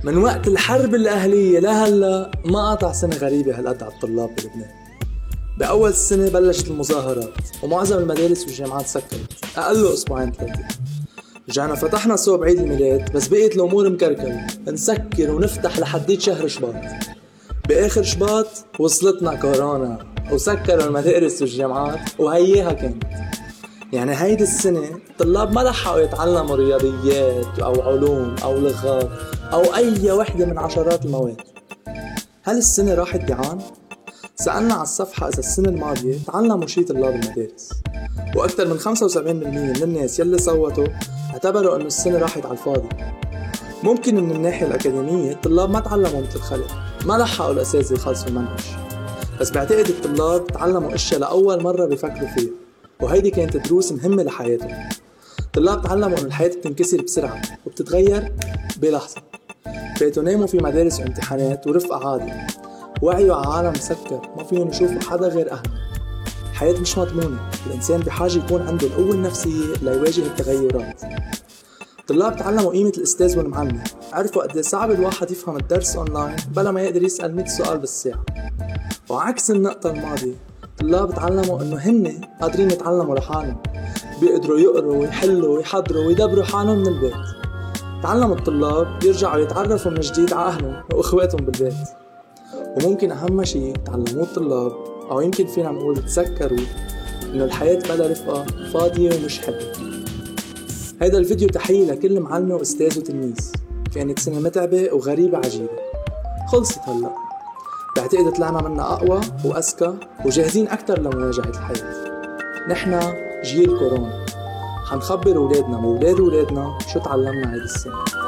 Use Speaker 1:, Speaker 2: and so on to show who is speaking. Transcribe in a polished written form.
Speaker 1: من وقت الحرب الأهلية لهلا ما قطع سنة غريبة هالقد على الطلاب بلبنان. بأول السنة بلشت المظاهرات ومعظم المدارس والجامعات سكرت أقل أسبوعين 3. رجعنا فتحنا صوب عيد الميلاد بس بقيت الأمور مكركرة، نسكر ونفتح لحديت شهر شباط. بآخر شباط وصلتنا كورونا وسكروا المدارس والجامعات وهيها كانت. يعني هيدي السنة الطلاب ما لحقوا يتعلموا رياضيات أو علوم أو لغات أو أي وحدة من عشرات المواد. هل السنة راحت جعان؟ سألنا على الصفحة إذا السنة الماضية تعلموا شي طلاب المدارس، وأكثر من 75% من الناس يلي صوتوا اعتبروا أنه السنة راحت على الفاضي. ممكن من الناحية الأكاديمية الطلاب ما تعلموا مثل الخلق، ما لحقوا الأساتذة يخلصوا المنهج، بس بعتقد الطلاب تعلموا أشياء لأول مرة بيفكروا فيها، وهيدي كانت دروس مهمة لحياتهم. الطلاب تعلموا أن الحياة بتنكسر بسرعة وبتتغير بلحظة. بقيتوا ناموا في مدارس وامتحانات ورفقة عادي، وعيوا على عالم مسكر ما فيهم يشوفوا حدا غير أهله. الحياة مش مضمونة، الإنسان بحاجة يكون عنده القوة النفسية ليواجه التغيرات. الطلاب تعلموا قيمة الأستاذ والمعلم، عرفوا قد صعب الواحد يفهم الدرس أونلاين بلا ما يقدر يسأل 100 سؤال بالساعة. وعكس النقطة الماضية، الطلاب تعلموا إنه هن قادرين يتعلموا لحالهم، بيقدروا يقروا ويحلوا ويحضروا ويدبروا حالهم من البيت. تعلموا الطلاب يرجعوا يتعرفوا من جديد على أهلهم وإخواتهم بالبيت. وممكن أهم شيء تعلموه الطلاب، أو يمكن فينا نقول تذكروا، إنه الحياة بلا رفقة فاضية ومش حلوة. هيدا الفيديو تحية لكل معلم وأستاذ وتلميذ. كانت سنة متعبة وغريبة عجيبة، خلصت هلأ. بعتقد طلعنا منها أقوى وأذكى وجاهزين أكتر لمواجهة الحياة. نحنا جيل كورونا، حنخبر أولادنا وأولاد أولادنا شو تعلمنا هيدي السنة.